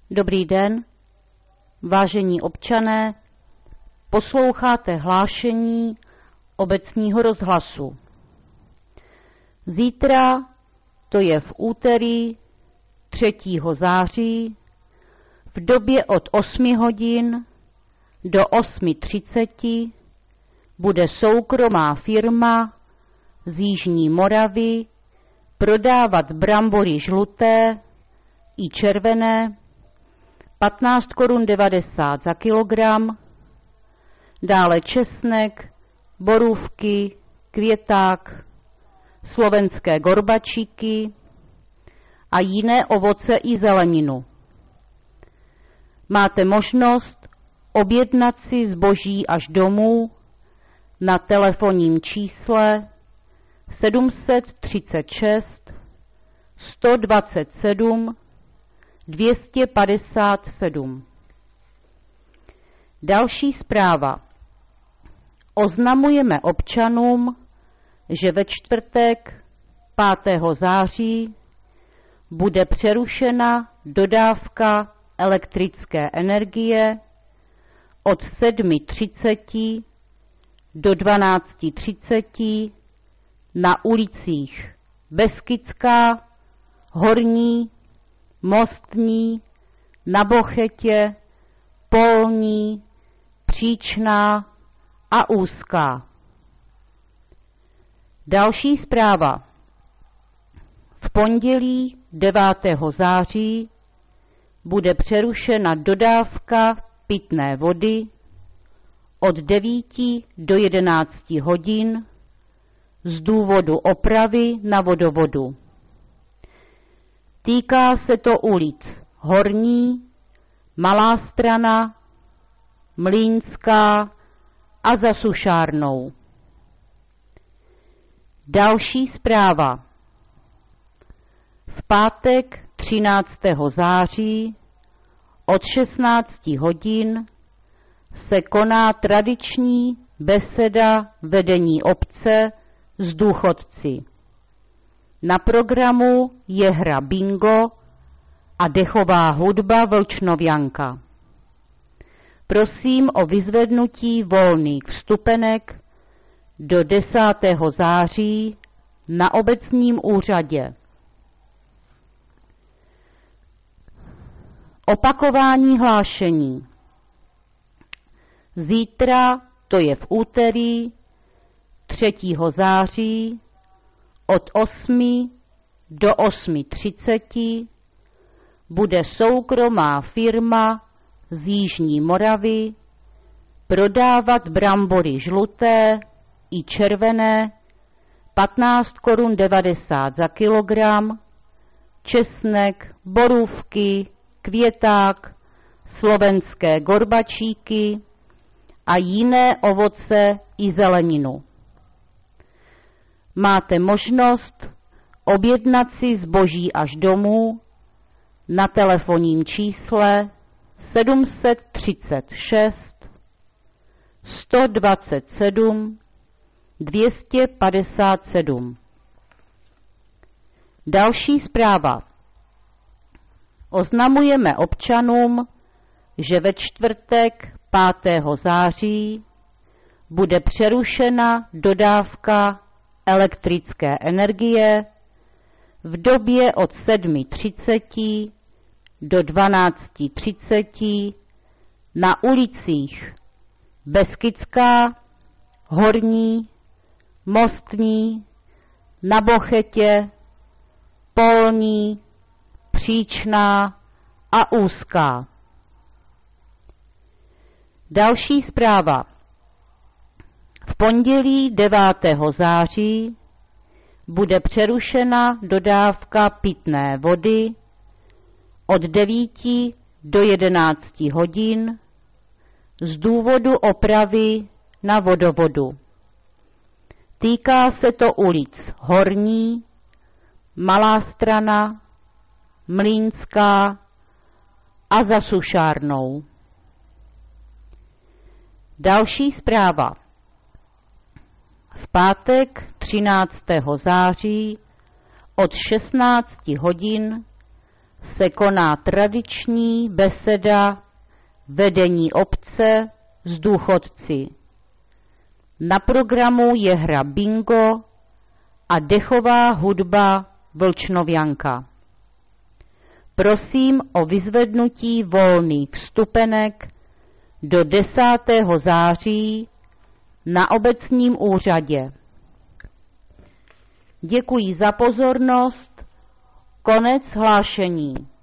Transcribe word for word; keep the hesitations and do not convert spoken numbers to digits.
Dobrý den, vážení občané, posloucháte hlášení obecního rozhlasu. Zítra, to je v úterý třetího září, v době od osmi hodin do osmi třiceti bude soukromá firma z Jižní Moravy prodávat brambory žluté i červené patnáct korun devadesát za kilogram, dále česnek, borůvky, květák, slovenské gorbačíky a jiné ovoce i zeleninu. Máte možnost objednat si zboží až domů na telefonním čísle sedm set třicet šest sto dvacet sedm dvě stě padesát sedm. Další zpráva. Oznamujeme občanům, že ve čtvrtek pátého září bude přerušena dodávka elektrické energie od sedmi třicet do dvanácti třiceti na ulicích Beskidská, Horní, Mostní, Na Bochetě, Polní, Příčná a Úzká. Další zpráva. V pondělí devátého září bude přerušena dodávka pitné vody od devíti do jedenácti hodin z důvodu opravy na vodovodu. Týká se to ulic Horní, Malá Strana, Mlýnská a Za Sušárnou. Další zpráva. V pátek třináctého září od šestnácti hodin se koná tradiční beseda vedení obce s důchodci. Na programu je hra bingo a dechová hudba Vlčnovianka. Prosím o vyzvednutí volných vstupenek do desátého září na obecním úřadě. Opakování hlášení. Zítra, to je v úterý třetího září, od osmi do osmi třiceti bude soukromá firma z Jižní Moravy prodávat brambory žluté i červené patnáct korun devadesát za kilogram, česnek, borůvky, květák, slovenské gorbačíky a jiné ovoce i zeleninu. Máte možnost objednat si zboží až domů na telefonním čísle sedm set třicet šest sto dvacet sedm dvě stě padesát sedm. Další zpráva. Oznamujeme občanům, že ve čtvrtek pátého září bude přerušena dodávka elektrické energie v době od sedmi třiceti do dvanácti třiceti na ulicích Beskidská, Horní, Mostní, Na Bochetě, Polní, Příčná a Úzká. Další zpráva. V pondělí devátého září bude přerušena dodávka pitné vody od devíti do jedenácti hodin z důvodu opravy na vodovodu. Týká se to ulic Horní, Malá Strana, Mlýnská a Za Sušárnou. Další zpráva. V pátek třináctého září od šestnácti hodin se koná tradiční beseda vedení obce s důchodci. Na programu je hra bingo a dechová hudba Vlčnovianka. Prosím o vyzvednutí volných vstupenek do desátého září na obecním úřadě. Děkuji za pozornost. Konec hlášení.